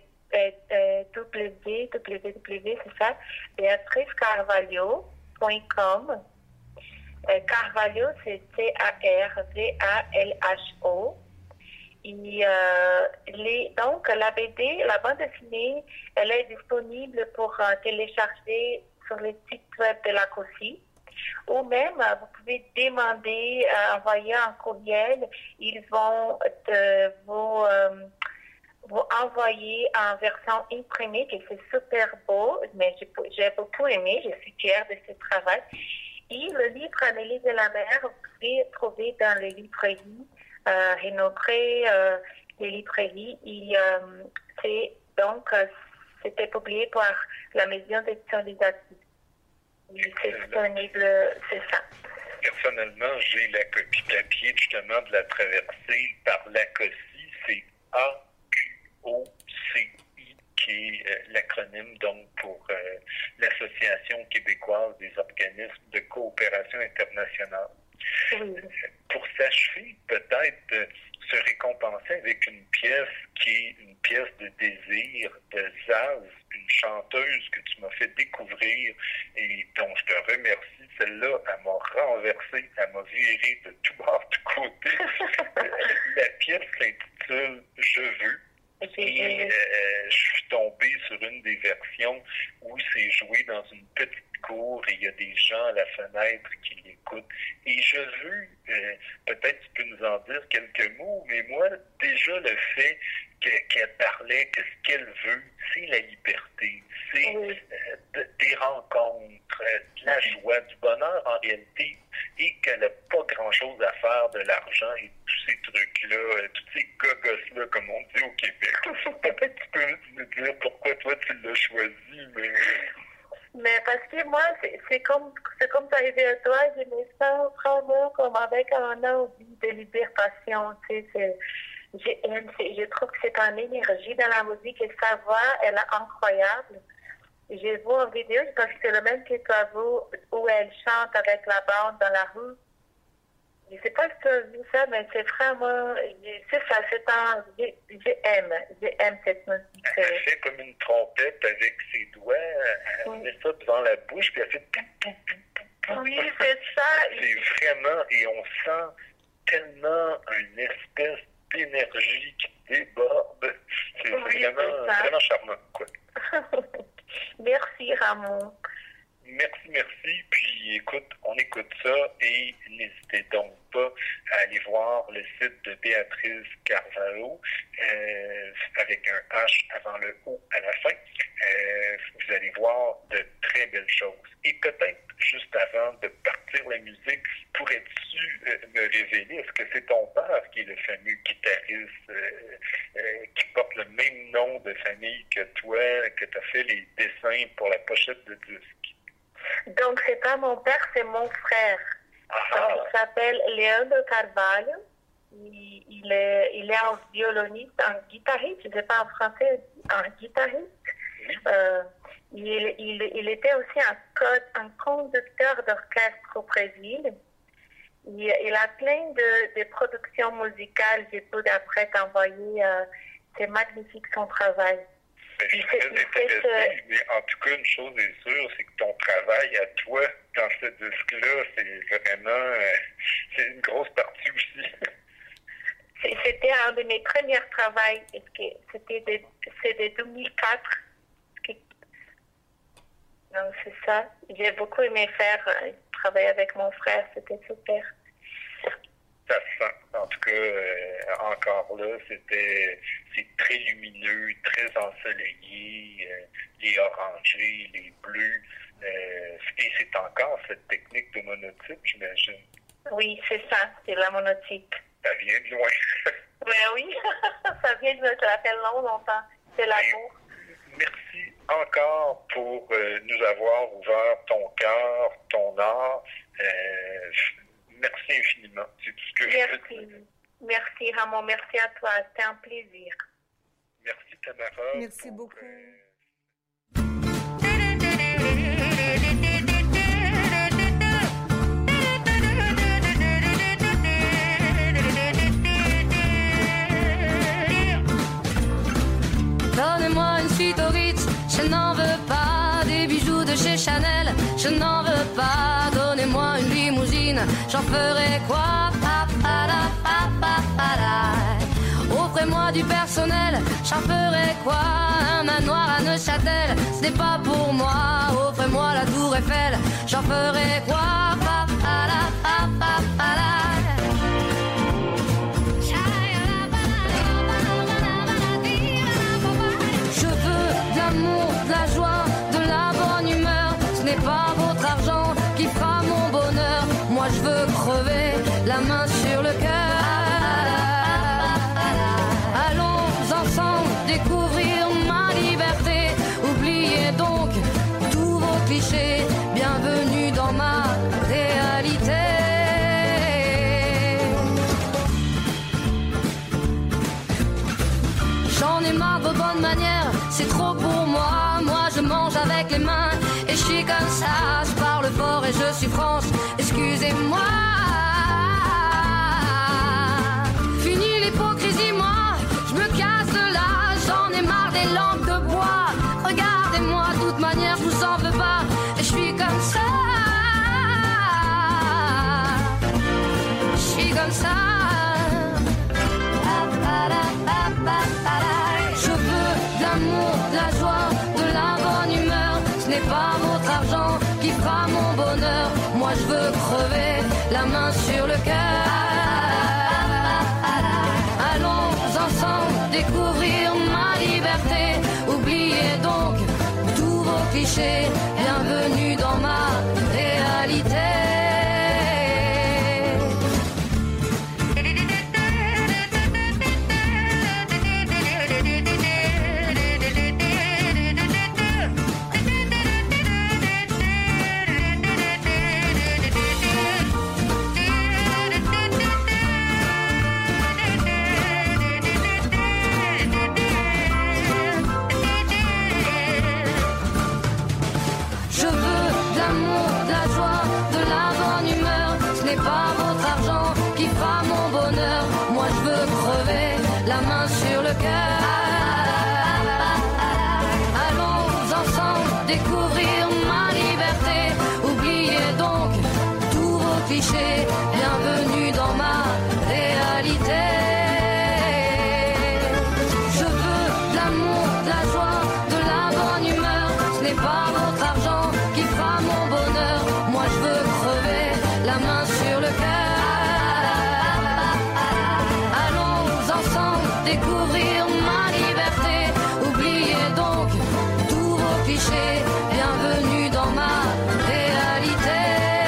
www, c'est ça, BéatriceCarvalho.com. Carvalho, c'est Carvalho. Et, donc, la BD, la bande dessinée, elle est disponible pour télécharger sur le site web de la COSI. Ou même, vous pouvez demander, envoyer un courriel. Ils vont vous envoyer en version imprimée, qui c'est super beau, mais j'ai beaucoup aimé, je suis fière de ce travail. Et le livre Annelise et la mère, vous pouvez trouver dans les librairies, Rénopré, les librairies. Et c'était publié par la maison d'édition des artistes. C'est disponible, c'est ça. Personnellement, j'ai la copie papier justement de la traversée par l'ACOSI, c'est AQOCI, qui est l'acronyme donc pour l'Association québécoise des organismes de coopération internationale. Oui. Pour s'achever, peut-être se récompenser avec une pièce qui est une pièce de désir de Zaz, une chanteuse que tu m'as fait découvrir et dont je te remercie. Celle-là, elle m'a renversé, elle m'a viré de tout bord, de côté. La pièce s'intitule « Je veux ». Et je suis tombé sur une des versions où c'est joué dans une petite cour et il y a des gens à la fenêtre qui l'écoutent. Et je veux, peut-être tu peux nous en dire quelques mots, mais moi, déjà le fait qu'elle parlait que ce qu'elle veut, c'est la liberté, c'est des rencontres, de la joie, du bonheur en réalité, et qu'elle n'a pas grand-chose à faire de l'argent et tous ces trucs-là, tous ces gogos-là, comme on dit au Québec. Peut-être tu peux nous dire pourquoi toi tu l'as choisi, Mais parce que moi, c'est comme ça arrivé à toi, je me sens vraiment comme avec un envie de libération, tu sais, je trouve que c'est une énergie dans la musique et sa voix, elle est incroyable. Je vois en vidéo, je pense que c'est le même que toi, où elle chante avec la bande dans la rue. Je ne sais pas si tu as vu ça, mais c'est vraiment, c'est ça, j'aime cette musique. Elle fait comme une trompette avec ses doigts, elle met ça devant la bouche, puis elle fait oui, c'est ça. C'est vraiment, et on sent tellement une espèce d'énergie qui déborde. C'est vraiment charmant, quoi. Merci, Ramon. Merci. Puis écoute, on écoute ça et n'hésitez donc pas à aller voir le site de Béatrice Carvalho avec un H avant le O à la fin. Vous allez voir de très belles choses. Et peut-être, juste avant de partir la musique, pourrais-tu me révéler, est-ce que c'est ton père qui est le fameux guitariste qui porte le même nom de famille que toi, que tu as fait les dessins pour la pochette de disque? Donc, c'est pas mon père, c'est mon frère. Donc, il s'appelle Leandro Carvalho. Il est un violoniste, un guitariste, je ne sais pas en français, un guitariste. Il était aussi un conducteur d'orchestre au Brésil. Il a plein de productions musicales. Je peux après t'envoyer. C'est magnifique son travail. Je suis très intéressé, mais en tout cas, une chose est sûre, c'est que ton travail à toi dans ce disque-là, c'est vraiment, c'est une grosse partie aussi. C'était un de mes premiers travaux. C'est de 2004. Donc, c'est ça. J'ai beaucoup aimé travailler avec mon frère. C'était super. Ça se sent. En tout cas, encore là, c'est très lumineux, très ensoleillé, les orangés, les bleus. Et c'est encore cette technique de monotype, j'imagine. Oui, c'est ça. C'est la monotype. Ça vient de loin. Oui, ça vient de ça fait longtemps. C'est l'amour. Merci encore pour nous avoir ouvert ton cœur, ton art. Merci infiniment. C'est tout ce que je peux dire. Merci, Ramon. Merci à toi. C'était un plaisir. Merci, Tamara. Merci beaucoup. Donnez-moi une suite au Ritz, je n'en veux pas. Des bijoux de chez Chanel, je n'en veux pas. Donnez-moi une limousine, j'en ferai quoi? Offrez-moi du personnel, j'en ferai quoi? Un manoir à Neuchâtel, ce n'est pas pour moi. Offrez-moi la tour Eiffel, j'en ferai quoi? Je veux de l'amour, de la joie, de la bonne humeur. Ce n'est pas votre argent qui fera mon bonheur. Moi je veux crever la main sur le cœur. Allons ensemble découvrir ma liberté. Oubliez donc tous vos clichés. Bienvenue dans ma réalité. J'en ai marre de vos bonnes manières, c'est trop pour moi. Moi je mange avec les mains et je suis comme ça. Je parle fort et je suis franche, excusez-moi. Fini l'hypocrisie, moi, je me casse de là. J'en ai marre des langues de bois. Regardez-moi, de toute manière, je vous en veux pas. Et je suis comme ça. Je suis comme ça. Je veux de l'amour, de la joie, de la bonne humeur. Ce n'est pas votre argent qui fera mon bonheur. Moi je veux crever la main sur le cœur. Allons ensemble découvrir ma liberté. Oubliez donc tous vos clichés. Bienvenue dans ma réalité. Je veux de l'amour, de la joie, de la bonne humeur. Ce n'est pas votre argent qui fera mon bonheur. Moi je veux crever la main sur le cœur. Allons ensemble découvrir ma liberté. Oubliez donc tous vos clichés. Bienvenue dans ma réalité. Je veux de l'amour, de la joie, de la bonne humeur. Ce n'est pas votre argent qui fera mon bonheur. Moi je veux crever la main sur le cœur. Allons ensemble découvrir ma liberté. Oubliez donc tous vos clichés. Bienvenue dans ma réalité.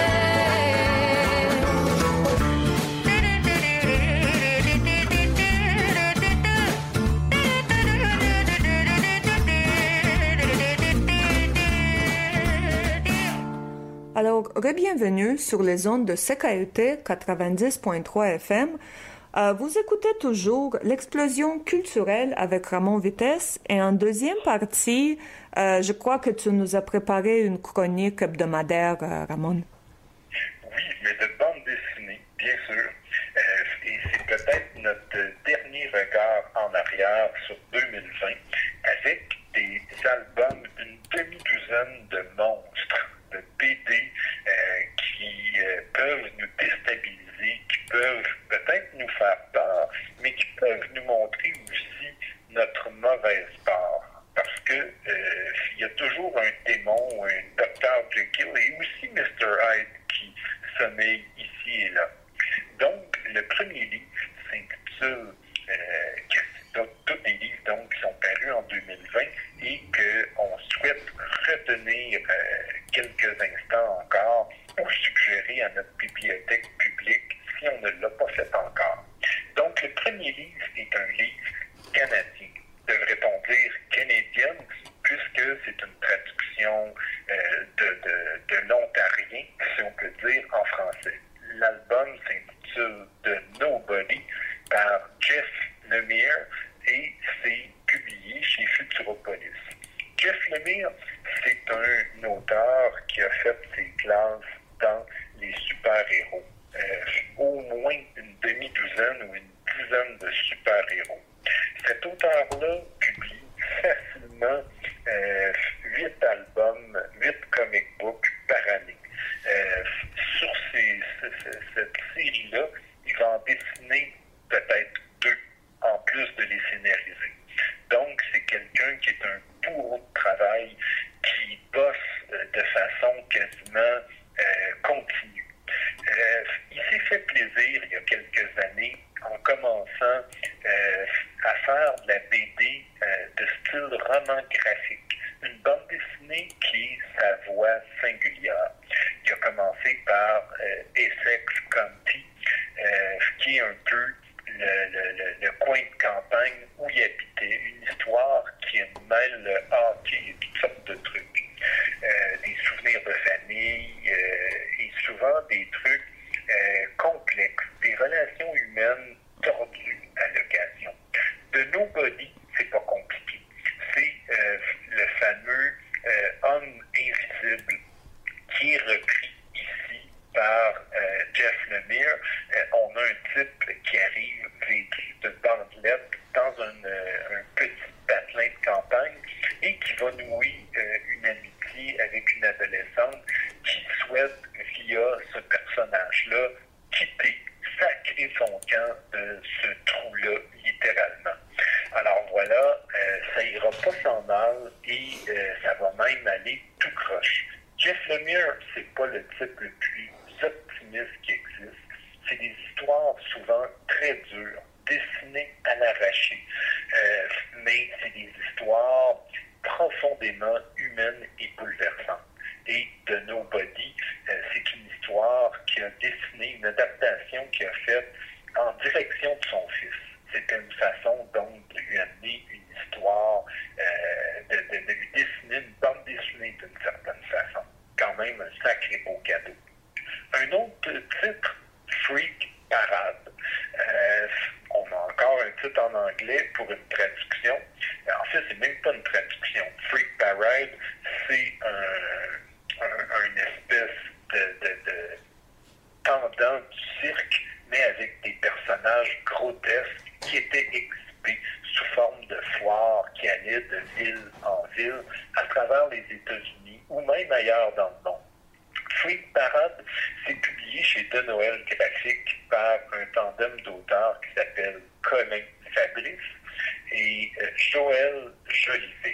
Alors, bienvenue sur les ondes de CKUT 90.3 FM. Vous écoutez toujours l'explosion culturelle avec Ramon Vitesse et en deuxième partie, je crois que tu nous as préparé une chronique hebdomadaire, Ramon. Oui, mais de bande dessinée, bien sûr. Et c'est peut-être notre dernier regard en arrière sur 2020 avec des albums, une demi-douzaine de monstres, de BD qui peuvent nous déstabiliser, qui peuvent peut-être nous faire peur, mais qui peuvent nous montrer aussi notre mauvaise part. Parce que il y a toujours un démon, un Dr. Jekyll et aussi Mr. Hyde qui sommeille ici et là. Donc, le premier livre s'intitule tous les livres donc, qui sont parus en 2020 et qu'on souhaite retenir quelques instants encore pour suggérer à notre bibliothèque publique si on ne l'a pas fait encore. Donc, le premier livre est un livre canadien. Devrait-on dire canadienne, puisque c'est une traduction de l'ontarien, si on peut dire, en français. L'album s'intitule The Nobody par Jeff Lemire et c'est publié chez Futuropolis. Jeff Lemire, c'est un auteur qui a fait ses classes dans les super-héros. Au moins une demi-douzaine ou une dizaine de super-héros. Cet auteur-là publie facilement 8 albums, 8 comic books par année. Sur cette série-là, il va en dessiner peut-être 2, en plus de les scénariser. Donc, c'est quelqu'un qui est un bourreau de travail, qui bosse de façon quasiment continue. Il s'est fait plaisir il y a quelques années en commençant à faire de la BD de style roman graphique, une bande dessinée qui est sa voix singulière. Il a commencé par Essex County, qui est un peu le coin de campagne où il habitait, une histoire qui mêle le hockey et toutes sortes de trucs. Des souvenirs de famille et souvent des trucs complexes, des relations humaines tordues à l'occasion. De Nobody, c'est pas compliqué. C'est le fameux homme invisible qui est repris ici par Jeff Lemire. On a un type qui arrive vêtu de bandelettes dans un petit patelin de campagne et qui va nouer une amitié avec une adolescente qui souhaite, via ce personnage-là, quitter, sacrer son camp de ce trou-là, littéralement. Alors voilà, ça ira pas sans mal et ça va même aller tout croche. Jeff Lemire, c'est pas le type le plus optimiste qui existe. C'est des histoires souvent très dures, dessinées à l'arraché. Mais c'est des histoires profondément humaines et bouleversantes. Et de Nobody, c'est une histoire qui a dessiné, une adaptation qu'il a faite en direction de son fils. C'était une façon donc de lui amener une histoire, de lui dessiner une bande dessinée d'une certaine façon. Quand même un sacré beau cadeau. Un autre titre, Freak Parade. On a encore un titre en anglais pour une traduction. En fait, c'est même pas une traduction. Freak Parade, c'est une espèce de pendant du cirque, mais avec des personnages grotesques qui étaient exhibés sous forme de foires qui allaient de ville en ville à travers les États-Unis ou même ailleurs dans le monde. Freak Parade, c'est publié chez De Noël Graphique par un tandem d'auteurs qui s'appelle Colin Fabrice et Joël Jolivet.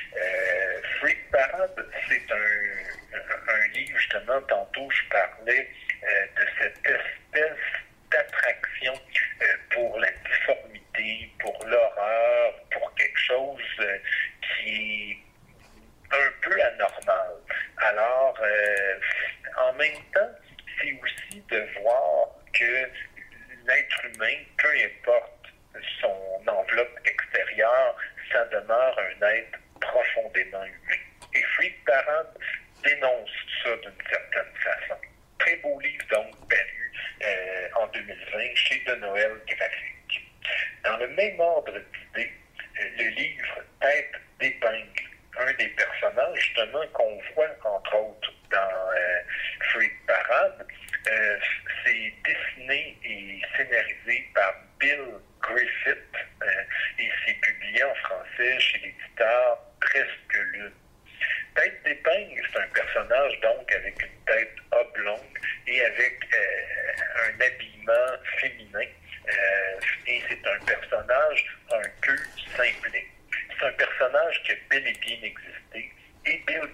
Freak Parade, c'est un livre, justement, tantôt je parlais de cette espèce d'attraction pour la difformité, pour l'horreur, pour quelque chose qui est un peu anormal. Alors, en même temps, c'est aussi de voir que l'être humain, peu importe son enveloppe extérieure, ça demeure un être profondément humain. Et Freak Parade dénonce ça d'une certaine façon. Très beau livre, donc, paru en 2020 chez De Noël Graphique. Dans le même ordre d'idée, le livre Tête d'épingle, un des personnages, justement, qu'on voit, entre autres, dans Freak Parade, c'est dessiné et scénarisé par Bill Griffith et c'est publié en français chez l'éditeur Presque Lune. Tête d'épingle, c'est un personnage, donc, avec une tête oblongue et avec un habillement féminin. Et c'est un personnage un peu simplé. C'est un personnage qui a bel et bien existé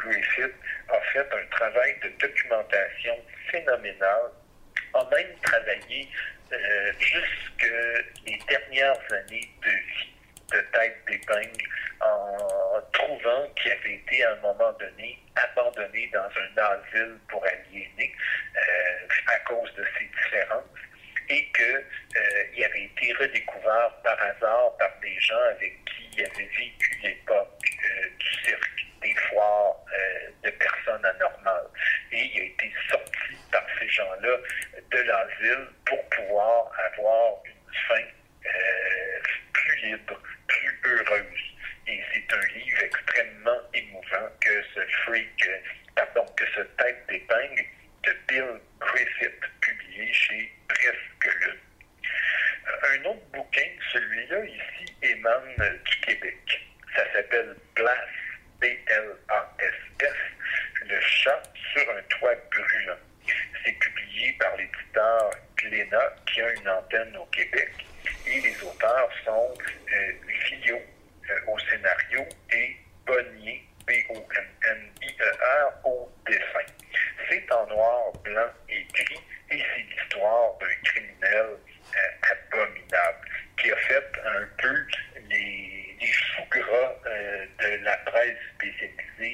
Griffith a fait un travail de documentation phénoménal, a même travaillé jusque les dernières années de vie de Tête d'Épingle en trouvant qu'il avait été à un moment donné abandonné dans un asile pour aliénés à cause de ses différences et qu'il avait été redécouvert par hasard par des gens avec qui il avait vécu l'époque du cirque, des foires de personnes anormales. Et il a été sorti par ces gens-là de l'asile pour pouvoir avoir une fin plus libre, plus heureuse. Et c'est un livre extrêmement émouvant que ce Tête d'Épingle de Bill Griffith, publié chez Presque Lune. Un autre bouquin, celui-là ici, émane du Québec. Ça s'appelle Blas, B-L-A-S-S, Le chat sur un toit brûlant. C'est publié par l'éditeur Glénat, qui a une antenne au Québec. Et les auteurs sont